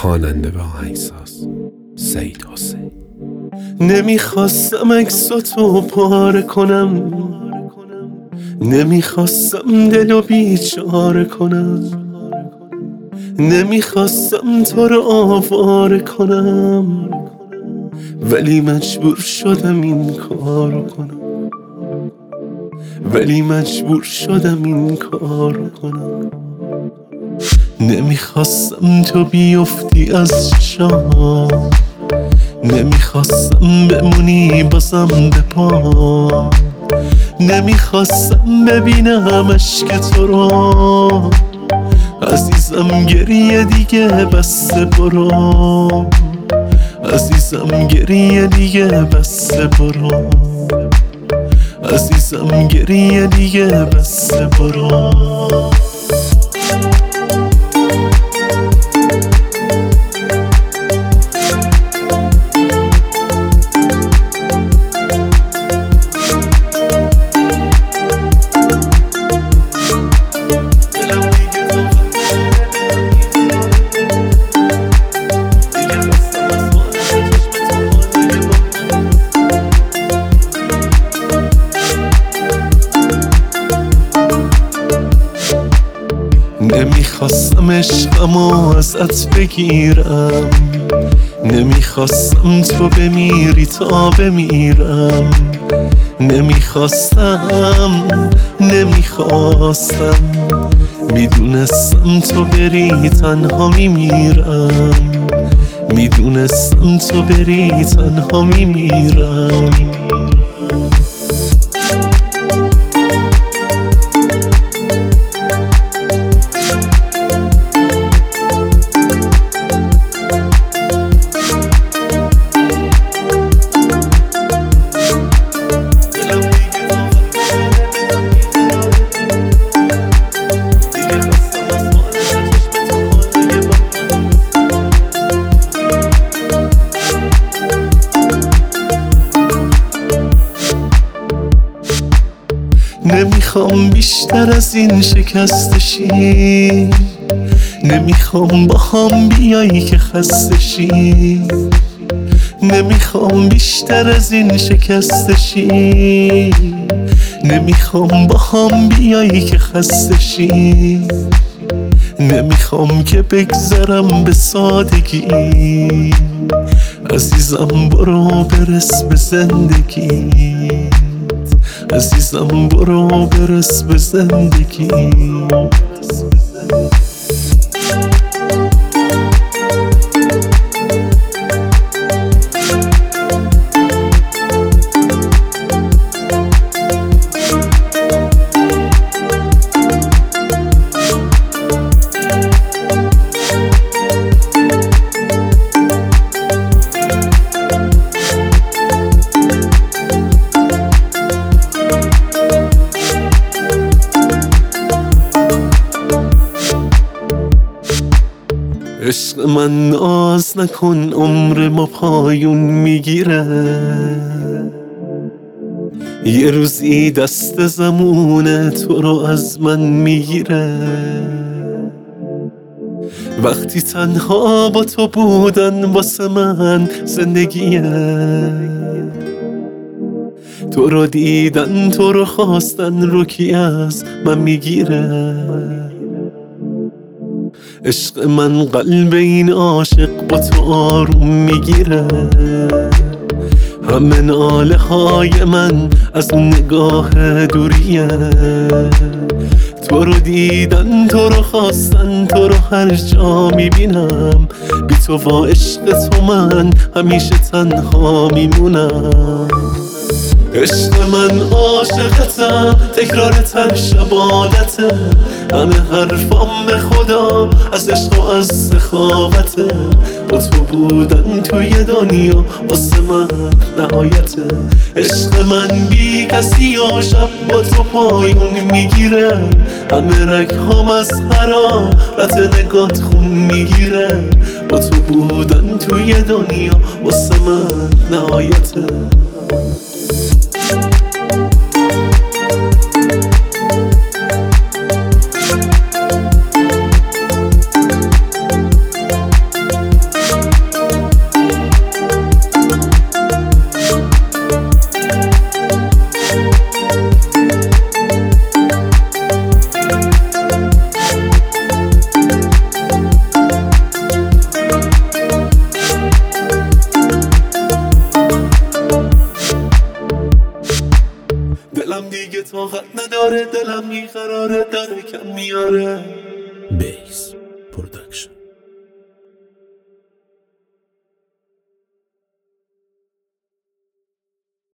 خواننده و آهنگساز سید حسین. نمیخواستم عکساتو پاره کنم، نمیخواستم دلو بیچاره کنم، نمیخواستم تو رو آواره کنم، ولی مجبور شدم این کارو کنم، ولی مجبور شدم این کارو کنم. نمیخواستم تو بیفتی از چشام، نمیخواستم بمونی بازم به پا، نمیخواستم ببینم اشک تو رو. عزیزم گریه دیگه بس برو، عزیزم گریه دیگه بس برو، عزیزم گریه دیگه بس برو. نمیخواستم عشقمو ازت بگیرم، نمیخواستم تو بمیری تا بمیرم، نمیخواستم میدونستم تو بری تنها میمیرم، میدونستم تو بری تنها میمیرم. نمیخوام بیشتر از این شکسته شی، نمیخوام با هم بیایی که خسته شی، نمیخوام بیشتر از این شکسته شی، نمیخوام با هم بیایی که خسته شی، نمیخوام که بگذرم به سادگی. عزیزم برو برس به زندگی، عزیزم برو برس به زندگی. عشق من ناز نکن، عمر ما پایون میگیره، یه روزی دست زمونه تو رو از من میگیره. وقتی تنها با تو بودن واسه من زندگیه، تو رو دیدن تو رو خواستن رو کی از من میگیره. عشق من قلب این عاشق با تو آروم میگیره، همه ناله های من از اون نگاه دوریه. تو رو دیدن تو رو خواستن تو رو هر جا میبینم، بی تو با عشق تو من همیشه تنها میمونم. عشق من عاشقتم، تکرارت هر شب عادته، همه حرفام به خدا از عشق و از سخاوته. با تو بودن توی دنیا واسه من نهایته. عشق من بی کسی و شب با تو پایون میگیره، همه رگهام از حرارت نگات خون میگیره. با تو بودن توی دنیا واسه من نهایته. طاقت نداره، دلم بیقراره، داره کم میاره. بیس پرودکشن.